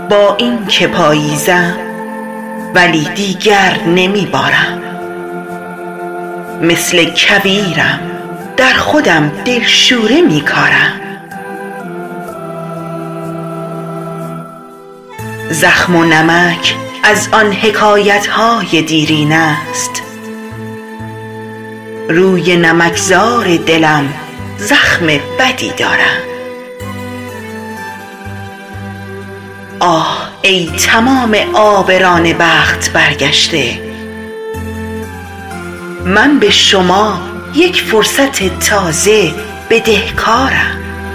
با این که پاییزم ولی دیگر نمیبارم. مثل کویرم در خودم دلشوره میکارم. زخم و نمک از آن حکایتهای دیرین است. روی نمکزار دلم زخم بدی دارم. آه ای تمام عابران بخت برگشته، من به شما یک فرصت تازه بدهکارم.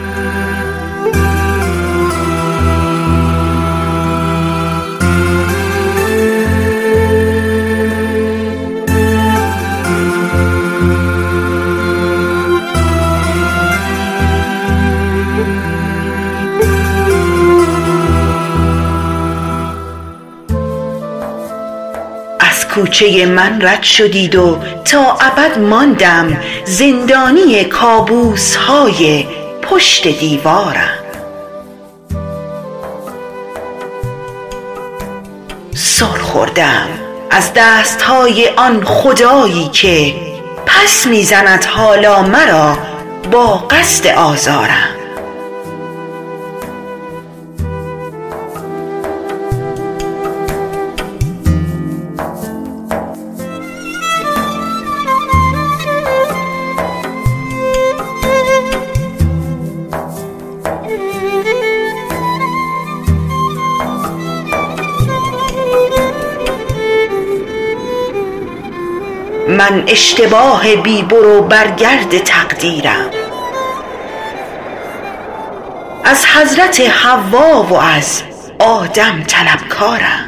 از کوچه من رد شدید و تا ابد ماندم زندانی کابوس های پشت دیوارم. سر خوردم از دست های آن خدایی که پس میزند حالا مرا با قصد آزارم. من اشتباه بی برو برگرد تقدیرم، از حضرت حوا و از آدم طلبکارم.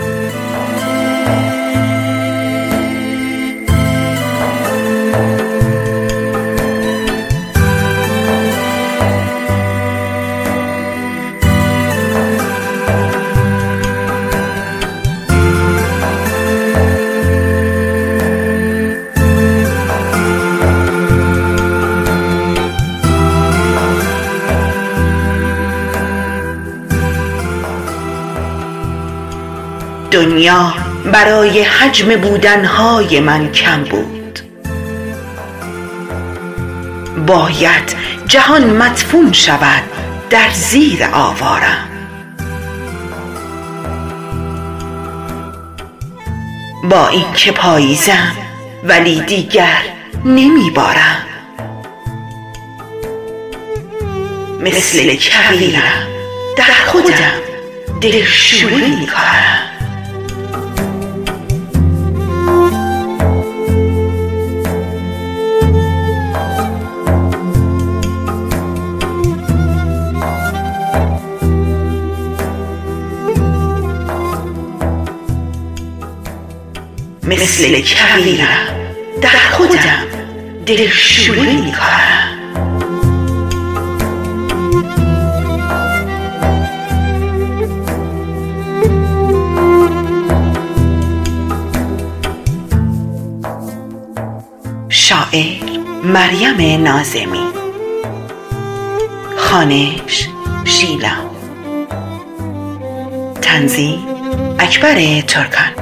دنیا برای حجم بودنهای من کم بود. باید جهان مدفون شود در زیر آوارم. با این که پاییزم ولی دیگر نمیبارم. مثل کویرم در خودم دلشوره میکارم. مثل کویرم در خودم دلشوره میکارم. شاعر مریم ناظمی، خوانش شیلا، تنظیم اکبر ترکان.